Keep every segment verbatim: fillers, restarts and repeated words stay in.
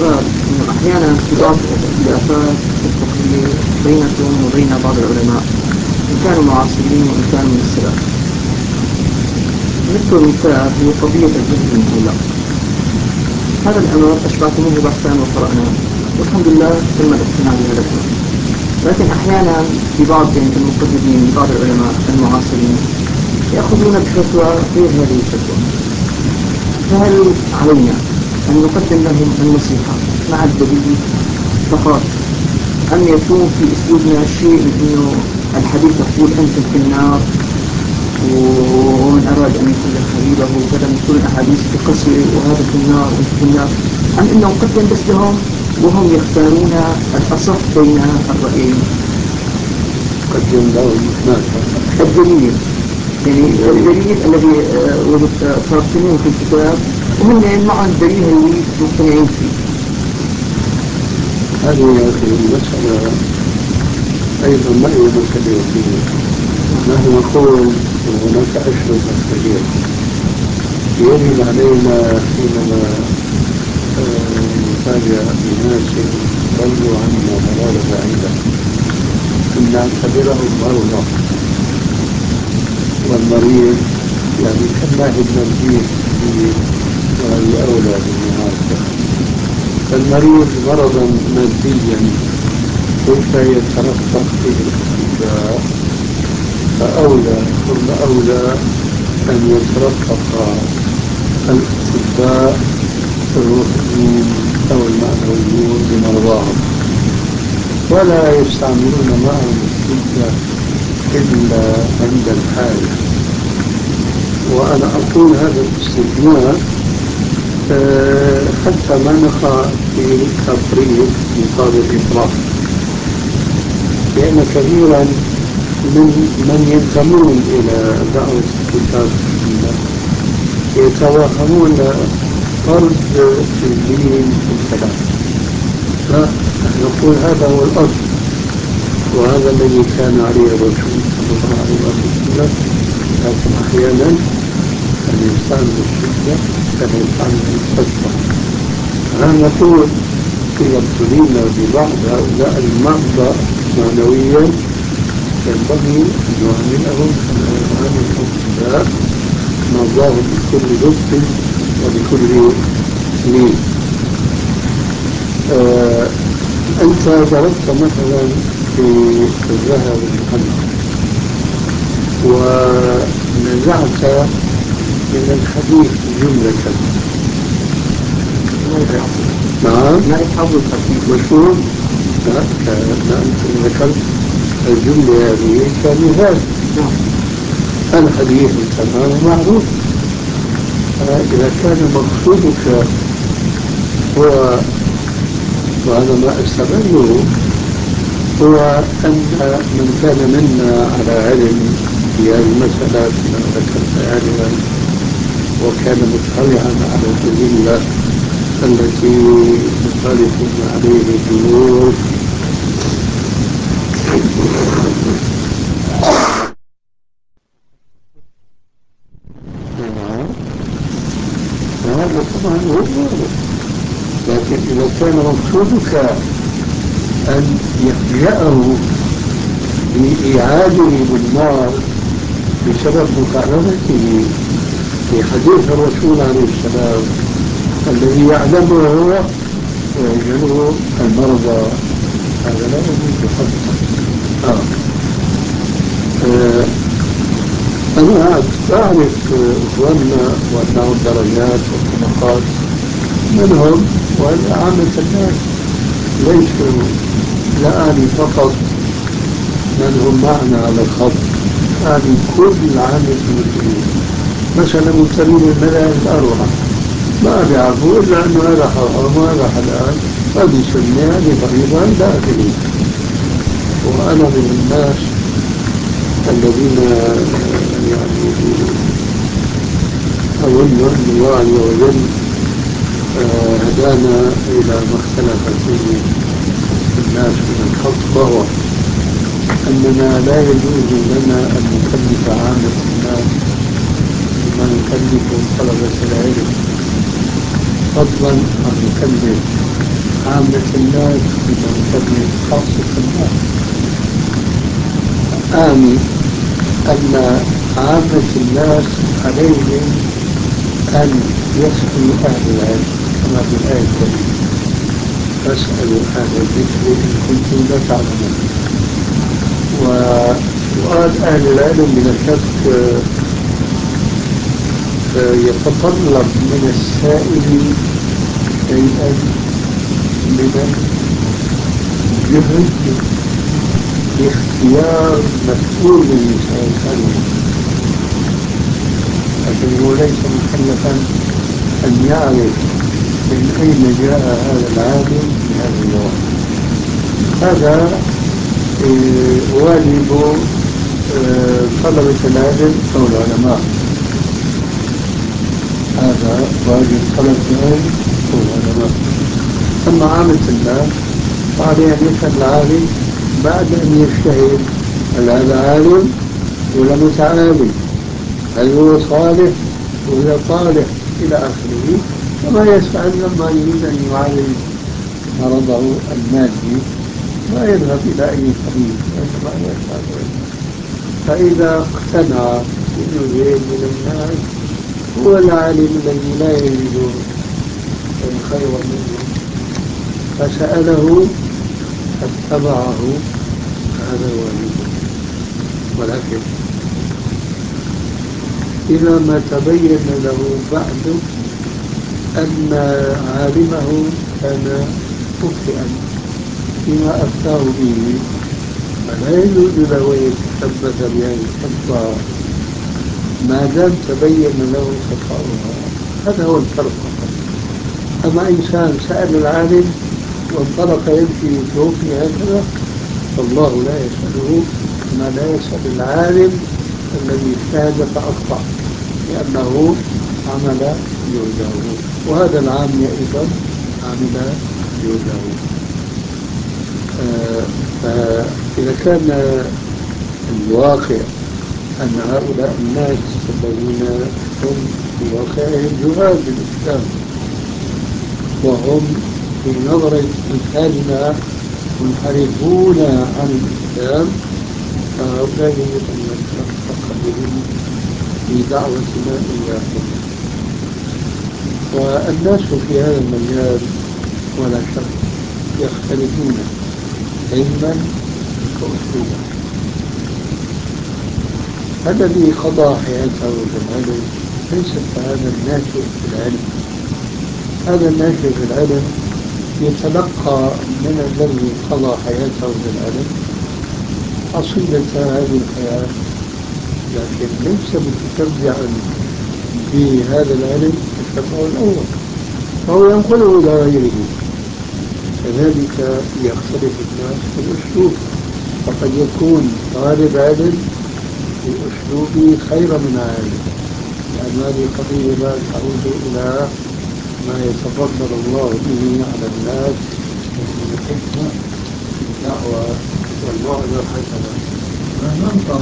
الشباب إنه أحيانا في بعض الخلافات الفقهية بينكم وبين بعض العلماء إن كانوا معاصرين وإن كانوا من السلف. نذكر مثال هي قضية الجهل المطلق. هذا الأمر أشبعتموه بحثا وقرأناه والحمد لله تم الاقتناع بهذا الأمر، لكن أحيانا في بعض المقلدين بعض العلماء المعاصرين يأخذون بفتوى غير هذه الفتوى، فهل علينا أن نقدم لهم النصيحة مع الدليل فقط، أم يكون في أسلوبنا شيء من أنه الحديث يقول أنتم في النار ومن أراد أن يكون حبيبه بدل من كل الأحاديث بقصر وهذا في النار وأنت في النار، أم أنه نقدم بس لهم وهم يختارون الأصح بين الرأيين؟ قدم لهم الدليل، يعني الدليل الذي طلبتموه في الكتاب وهم معهم الدليل اللي مقتنعين فيه. هذه المسألة أيضا ما هي مسألة يقينية. نحن نقول هناك أشرطة كثيرة يجب علينا حينما نتابع بناس ضلوا عنا ضلالة بعيدة أن نعتبرهم مرضى، والمريض يعني كالناهب مرجيح وهي أولى بالمعالجة. فالمريض مرضا ماديا كيف يترفق به الأطباء، فأولى ثم أولى أن يترفق الأطباء الروحيين أو المعنويين بمرضاهم، ولا يستعملون معهم الحجة إلا عند الحاجة. وأنا أقول هذا الاستثناء حتى ما نقع في تفريط مقابل إفراط، لأن كثيرا من من ينتمون إلى دعوة الكتاب والسنة يتوهمون فرض الدين في الكلام. لا، نحن نقول هذا هو الأصل، وهذا الذي كان عليه الرسول صلى الله عليه وسلم، لكن أحيانا كان يستعمل الشدة، كان يستعمل الفتوى. أنا نقول إذا ابتلينا ببعض هؤلاء المرضى معنويا ينبغي أن نعاملهم كما يعامل الأطباء، نرضاهم بكل لطف وبكل لين. آه أنت ضربت مثلا في الذهب المحلى ونزعت من الحديث جملة. نعم، ما يحول الحديث مشهور. لا، أنت ذكرت الجملة هذه كمثال. الحديث تمام معروف. إذا كان مقصودك هو، وهذا ما أستغله، هو أن من كان منا على علم في هذه المسألة كما ذكرت آنفا وكان مطلعا على الأدلة التي يخالفون عليه الجمهور هذا طبعا هو الواضح. لكن إذا كان مقصودك أن يفجأه بإعادة بالنار بسبب مخالفته لحديث الرسول عليه السلام الذي يعلمه هو ويجعله المرضى، هذا لا يجوز حقا. آه. آه. أنا أعرف إخواننا وأنهم درجات وطبقات منهم، وهذا عامة الناس ليسوا، لا أعني فقط من هم معنا على الخط، أعني كل عامة المسلمين. مثلا مبتدئين المذاهب الأربعة ما بيعرفوا إلا أنه هذا حرام وهذا حلال، هذه سنة هذه فريضة إلى آخره. وأنا من الناس الذين يعني أظن أن الله عز وجل هدانا إلى ما اختلف فيه الناس من الحق، وهو أننا لا يجوز لنا أن نكلف عامة الناس بما نكلف طلبة العلم، فضلا عن نكلف عامة الناس بمنتبه خاصة الناس. أعني أن عامة الناس عليهم أن يسألوا أهل العلم كما في الآية الكريمة: فاسألوا أهل الذكر إن كنتم لا تعلمون. وسؤال أهل العلم بلا شك يتطلب من السائل شيئا من الجهد لاختيار مسؤول يسأله، لكنه ليس مكلفا أن يعرف من أين جاء هذا العالم بهذا الجواب. هذا واجب طلبة العلم أو العلماء، هذا واجب طلبة العلم أو العلماء. أما عامة الناس فعليه أن يسأل العالم بعد أن يجتهد: هل هذا عالم ولا متعالم؟ هل هو صالح ولا طالح؟ إلى آخره. كما يسأل لما يريد أن يعالج مرضه المادي ما يذهب إلى أي طبيب، وإنما يسأل. فإذا اقتنع أنه غير من الناس هو العالم الذي لا يجد خيرا منه فسأله فاتبعه، فهذا واجب. ولكن إذا ما تبين له بعد أن عالمه كان مخطئا فيما أفتاه به، فلا يجوز له أن يتثبت بهذه الفتوى ما دام تبين له خطأها. هذا هو الفرق فقط. أما إنسان سأل العالم وانطلق يمشي يتركني هكذا فالله لا يسأله كما لا يسأل العالم الذي اجتهد فأخطأ، لأنه عمل جهده، وهذا العامل أيضا عمل جهده. آه فإذا كان الواقع أن هؤلاء الناس الذين هم في واقعهم جهال بالإسلام وهم في نظر أمثالنا منحرفون عن الإسلام، فهؤلاء يجب أن نترفق بهم في دعوتنا إياهم. والناس في هذا المجال ولا شك يختلفون علما وأسلوبا. الذي قضى حياته بالعلم ليس هذا الناشئ في العلم، هذا الناشئ في العلم يتلقى من الذي قضى حياته بالعلم حصيلة هذه الحياة، لكن ليس متشبعا بهذا العلم التشبع الأول، فهو ينقله إلى غيره. كذلك يختلف الناس في الأسلوب، فقد يكون طالب علم بأسلوبه خير من عالم، لأن هذه قضية لا تعود إلى ما يتفضل الله به على الناس من الحكمة في الدعوة والموعظة الحسنة. فننظر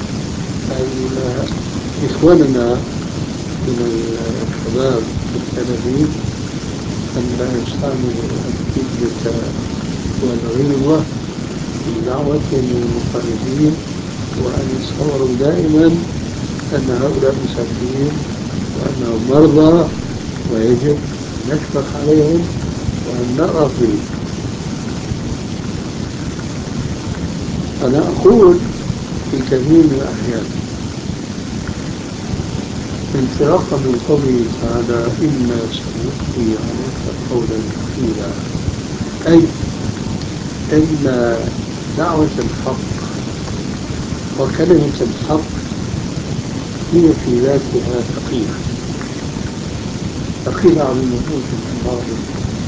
إخواننا من الشباب السلفي أن لا يستعملوا الشدة والغلظة في دعوتهم للمنحرفين، وأن يتصوروا دائما أن هؤلاء مساكين وأنهم مرضى ويجب أن نشفق عليهم وأن نرأف بهم. أنا أقول في كثير من الأحيان انطلاقا من قوله تعالى: إنا سنلقي عليك قولا ثقيلا، أي إن دعوة الحق وكلمة الحق هي في ذاتها ثقيلة، ثقيلة على النفوس الأمارة،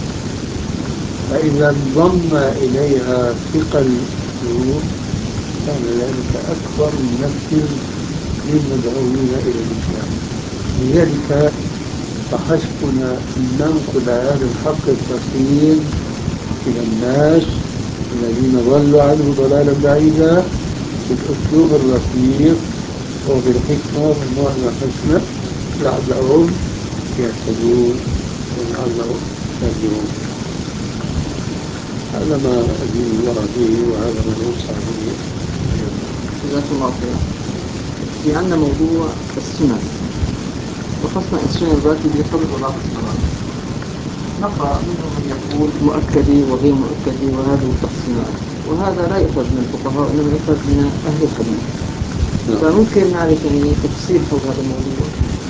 فإذا انضم إليها ثقل القلوب كان ذلك أكبر منفذ للمدعوين إلى الإسلام. لذلك فحسبنا أن ننقل هذا الحق الثقيل إلى الناس الذين ضلوا عنه ضلالا بعيدا بالأسلوب الرفيق وبالحكمة والموعظة الحسنة لعلهم يهتدون ولعلهم يرجعون. هذا ما أدين به وهذا ما يوصى به. جزاك الله خيرا. في عندنا موضوع السنن، وخاصة السنن الراتبة قبل وبعد الصلاة. نقرأ منهم من يقول مؤكدة وغير مؤكدة وهذه التقسيمات، وهذا لا يؤخذ من الفقهاء إنما يؤخذ من أهل الحديث. فممكن نعرف يعني تفصيل حول هذا الموضوع.